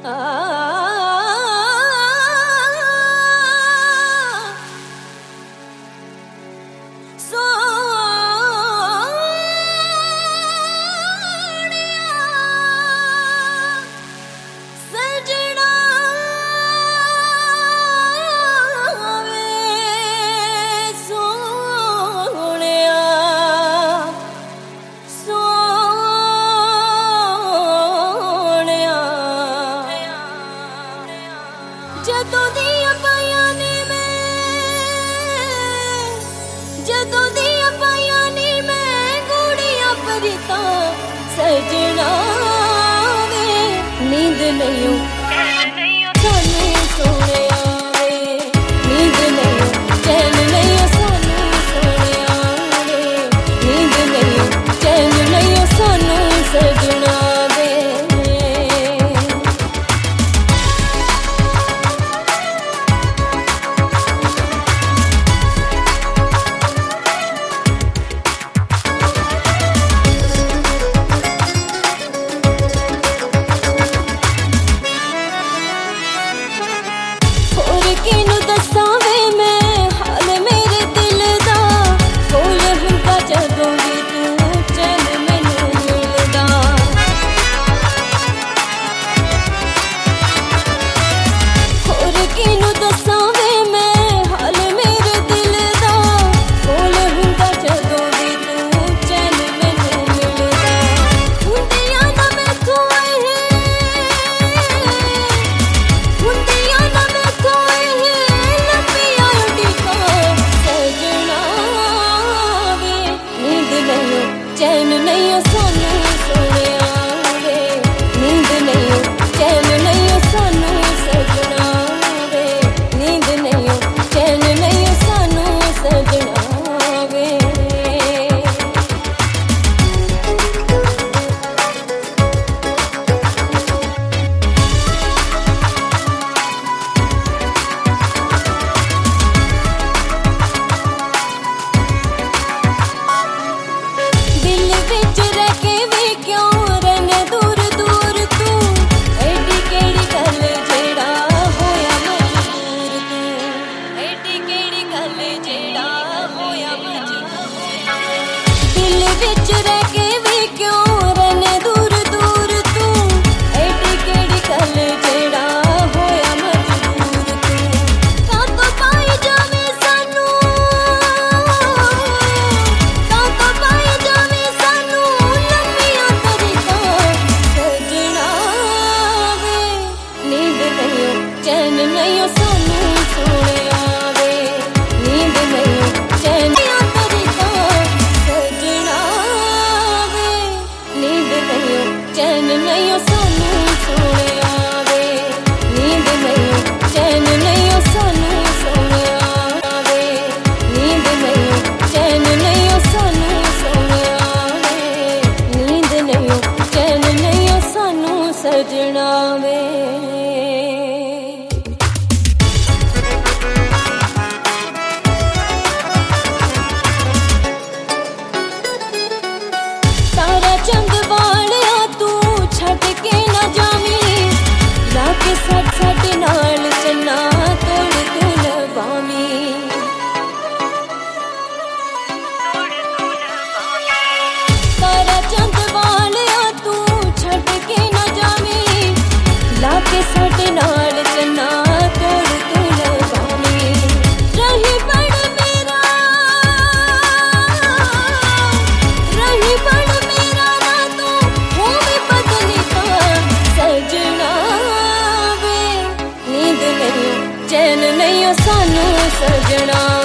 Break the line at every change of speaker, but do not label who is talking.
जदों दियां पायां नी मैं गुड़ियां परिता सजना वे नींद नहीं सानू सोनिया वे नींद नहीं चैन नहीं सानू सोनिया वे नींद नहीं चैन नहीं सानू सजना वे। किनू दस्सां वे मैं हाल मेरे दिल दा कोल हुंदा जदों वी तू चैन मैनू मिलदा। होर किनू दस्सां वे मैं हाल मेरे दिल दा कोल हुंदा जदों वी तू चैन मैनू मिलदा। हुंदियां ना मैथों हुंदियां ना मैथों चैन नहीं सानू सोनिया वे नींद नहीं चैन नहीं सानू सजना वे नींद नहीं चैन नहीं सानू सजना वे। दिल विच रह के भी क्यों रहने दूर दूर तू एडी केड़ी गल जेड़ा होया मजबूर तू एडी केड़ी गल जेड़ा होया मजबूर। दिल विच रह के भी क्यों रहने दूर दूर तू एडी केड़ी गल जेड़ा होया मजबूर तू। कातों पाई जावे सानू कातों पाई जावे सानू लंबियां तरीकां सजना वे नींद नहीं चैन नहीं सानू सोनिया वे नींद नहीं चैन तरीकां सजना वे नींद नहीं चैन नहीं सानू सोनिया वे नींद नहीं चैन नहीं सानू सोनिया वे नींद नहीं चैन नहीं सानू सोनिया वे नींद नहीं चैन नहीं सानू सजना वे। तारा चंद वालिया तू छट के ना जावी लाके सट सट नाल चन्ना तोड़ तू लवावी। तारा चंद वालिया तू छट के ना जावी लाके सट नाल चन्ना तोड़ तू लवावी। रही बड़ मेरा ना तू होवे बदली का सजना वे नींद नहीं चैन नहीं सानू सजना